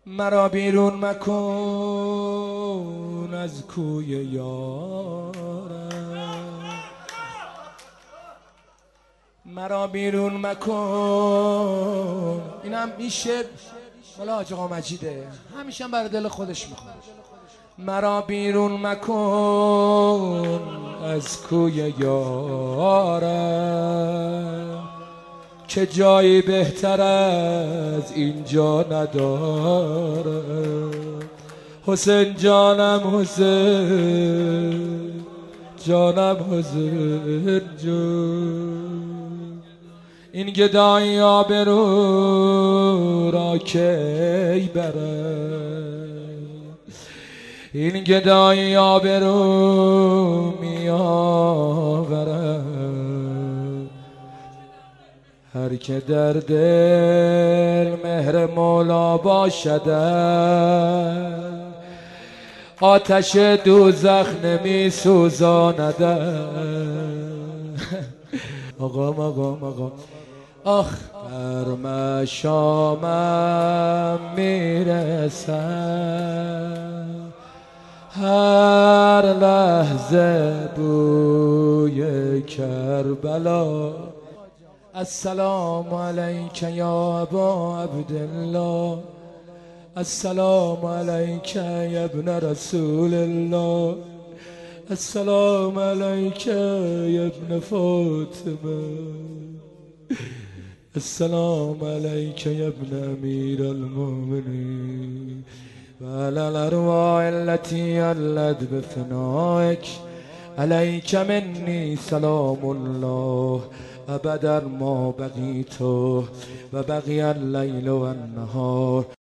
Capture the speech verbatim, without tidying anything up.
مرا بیرون مکن از کوی یارم، مرا بیرون مکن. اینم میشه مال حاج آقا مجیده، همیشه هم برای دل خودش میخواد. مرا بیرون مکن از کوی یارم، که جایی بهتر از اینجا ندارم. حسین جانم حسین جانم حسین جان، این گدایی آبرو را کی برم، این گدایی آبرو می آورم. هر که در دل مهر مولا باشد، آتش دوزخ نمی سوزاند. آقام آقام آقام آخ بر مشامم میرسم، هر لحظه بوی کربلا. السلام علیک یا ابا عبدالله، السلام علیک یا ابن رسول الله، السلام علیک یا ابن فاطمه، السلام علیک یا ابن امیر المؤمنین و علی الارواح التي علت بفنائک، علیک منی سلام الله ابدا ما بقیت و بقی اللیل و النهار